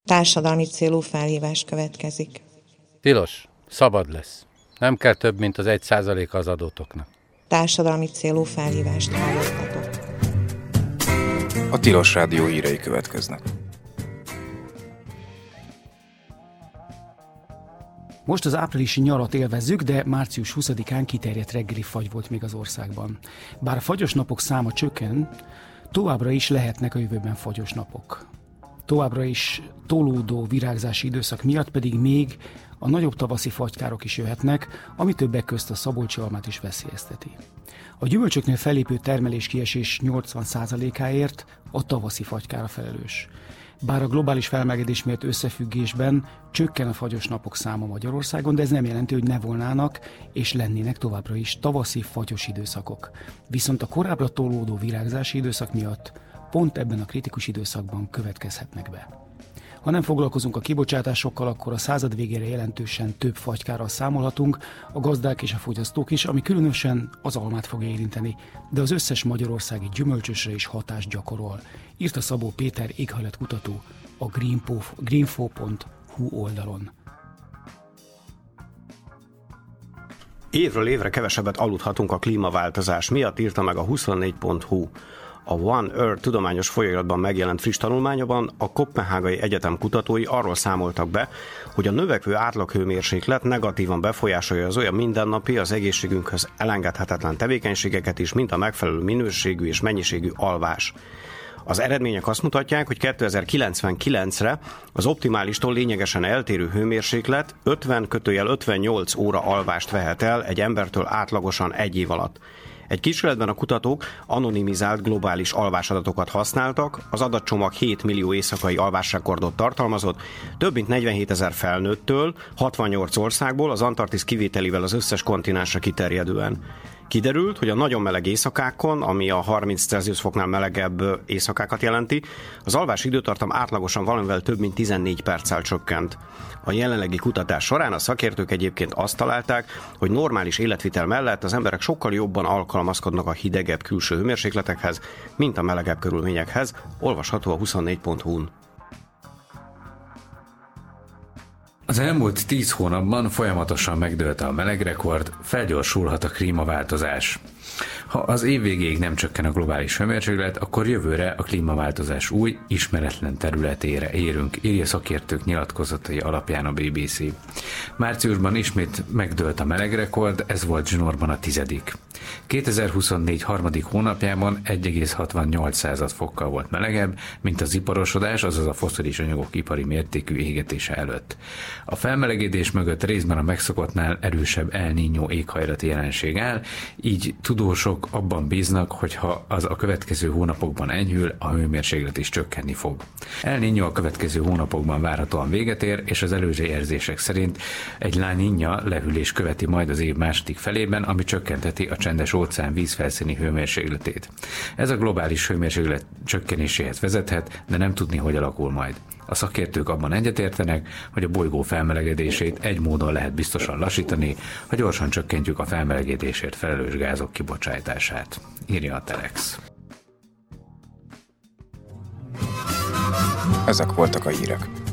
Társadalmi célú felhívás következik. Tilos, szabad lesz. Nem kell több, mint az 1% az adótoknak. Társadalmi célú felhívást hallgattatok. A Tilos Rádió hírei következnek. Most az áprilisi nyarat élvezzük, de március 20-án kiterjedt reggeli fagy volt még az országban. Bár a fagyos napok száma csökken, továbbra is lehetnek a jövőben fagyos napok. Továbbra is tolódó virágzási időszak miatt pedig még a nagyobb tavaszi fagykárok is jöhetnek, ami többek közt a szabolcsi almát is veszélyezteti. A gyümölcsöknél fellépő termelés-kiesés 80%-áért a tavaszi fagykára felelős. Bár a globális felmelegedés miatt összefüggésben csökken a fagyos napok száma Magyarországon, de ez nem jelenti, hogy ne volnának és lennének továbbra is tavaszi fagyos időszakok. Viszont a korábbra tolódó virágzási időszak miatt pont ebben a kritikus időszakban következhetnek be. Ha nem foglalkozunk a kibocsátásokkal, akkor a század végére jelentősen több fagykárral számolhatunk, a gazdák és a fogyasztók is, ami különösen az almát fogja érinteni, de az összes magyarországi gyümölcsösre is hatást gyakorol, írta Szabó Péter éghajlatkutató a greenfo.hu oldalon. Évről évre kevesebbet aludhatunk a klímaváltozás miatt, írta meg a 24.hu. A One Earth tudományos folyóiratban megjelent friss tanulmányban a Koppenhágai Egyetem kutatói arról számoltak be, hogy a növekvő átlaghőmérséklet negatívan befolyásolja az olyan mindennapi, az egészségünkhöz elengedhetetlen tevékenységeket is, mint a megfelelő minőségű és mennyiségű alvás. Az eredmények azt mutatják, hogy 2099-re az optimálistól lényegesen eltérő hőmérséklet 50-58 óra alvást vehet el egy embertől átlagosan egy év alatt. Egy kísérletben a kutatók anonimizált globális alvásadatokat használtak, az adatcsomag 7 millió éjszakai alvásrekordot tartalmazott, több mint 47 000 felnőttől, 68 országból, az Antarktisz kivételével az összes kontinensre kiterjedően. Kiderült, hogy a nagyon meleg éjszakákon, ami a 30 Celsius foknál melegebb éjszakákat jelenti, az alvás időtartam átlagosan valamivel több mint 14 perccel csökkent. A jelenlegi kutatás során a szakértők egyébként azt találták, hogy normális életvitel mellett az emberek sokkal jobban alkalmazkodnak a hidegebb külső hőmérsékletekhez, mint a melegebb körülményekhez, olvasható a 24.hu-n. Az elmúlt 10 hónapban folyamatosan megdőlt a melegrekord, felgyorsulhat a klímaváltozás. Ha az év végéig nem csökken a globális hőmérséklet, akkor jövőre a klímaváltozás új, ismeretlen területére érünk, írja szakértők nyilatkozatai alapján a BBC. Márciusban ismét megdőlt a melegrekord, ez volt zsinórban a 10. 2024 harmadik hónapjában 1,68 fokkal volt melegebb, mint az iparosodás, azaz a fosszilis anyagok ipari mértékű égetése előtt. A felmelegedés mögött részben a megszokottnál erősebb El Niño éghajlati jelenség áll, így tudósok abban bíznak, hogy ha az a következő hónapokban enyhül, a hőmérséklet is csökkenni fog. El Niño a következő hónapokban várhatóan véget ér, és az előzőjelzések szerint egy La Niña lehűlés követi majd az év második felében, ami csökkenteti a csendes óceán vízfelszíni hőmérsékletét. Ez a globális hőmérséklet csökkenéséhez vezethet, de nem tudni, hogy alakul majd. A szakértők abban egyetértenek, hogy a bolygó felmelegedését egy módon lehet biztosan lassítani, ha gyorsan csökkentjük a felmelegedésért felelős gázok kibocsátását, írja a Telex. Ezek voltak a hírek.